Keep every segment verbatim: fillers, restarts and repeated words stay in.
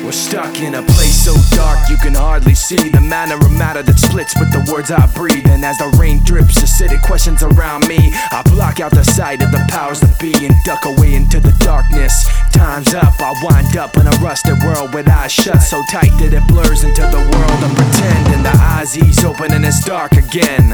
We're stuck in a place so dark you can hardly see the manner of matter that splits with the words I breathe. And as the rain drips, acidic questions around me, I block out the sight of the powers that be and duck away into the darkness. Time's up, I wind up in a rusted world with eyes shut so tight that it blurs into the world of pretend. And the eyes ease open and it's dark again.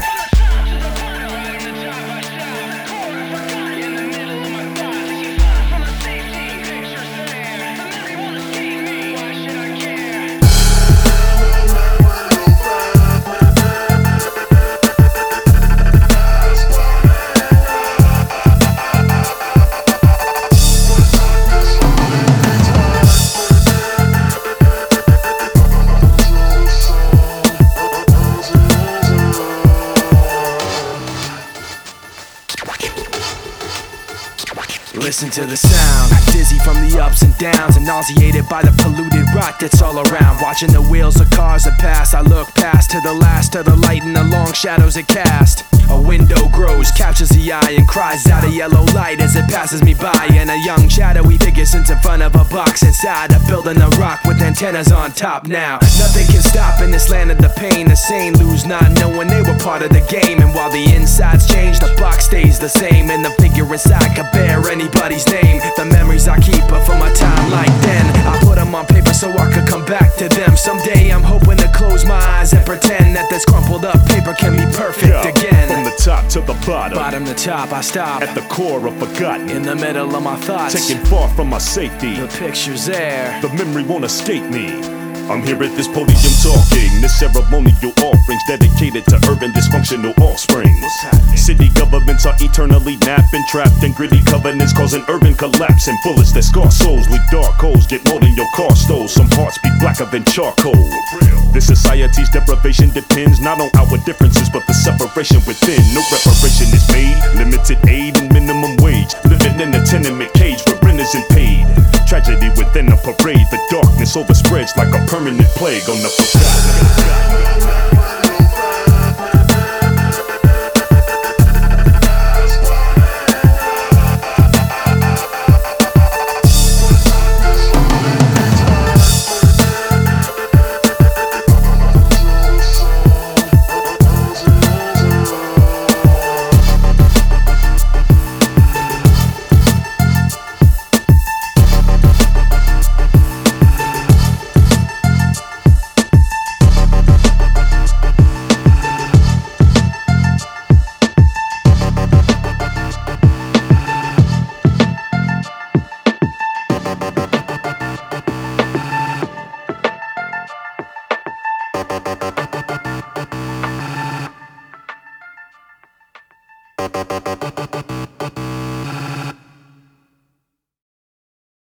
Listen to the sound, dizzy from the ups and downs and nauseated by the polluted rot that's all around. Watching the wheels of cars that pass, I look past to the last of the light and the long shadows it cast. A window grows, captures the eye and cries out a yellow light as it passes me by. And a young shadowy figure sits in front of a box inside a building of rock with antennas on top now. Nothing can stop in this land of the pain. The sane lose not knowing they were part of the game. And while the insides change, the box stays the same. And the figure inside could bear anybody's name. The memories I keep are from a time like then. I put them on paper so I could come back to them. Someday I'm hoping to close my eyes and pretend that this crumpled up paper can be perfect yeah, again. From the top to the bottom, bottom to top I stop. At the core of forgotten, in the middle of my thoughts, taken far from my safety. The picture's there, the memory won't escape me. I'm here at this podium talking, this ceremonial offerings dedicated to urban dysfunctional offspring. City governments are eternally napping, trapped in gritty covenants causing urban collapse. And bullets that scar souls with dark holes get more than your car stole. Some hearts be blacker than charcoal. This society's deprivation depends not on our differences but the separation within. No reparation is made, limited aid and minimum wage. Living in a tenement cage where rent isn't paid. Tragedy within a parade, the darkness overspreads like a permanent plague on the forgotten.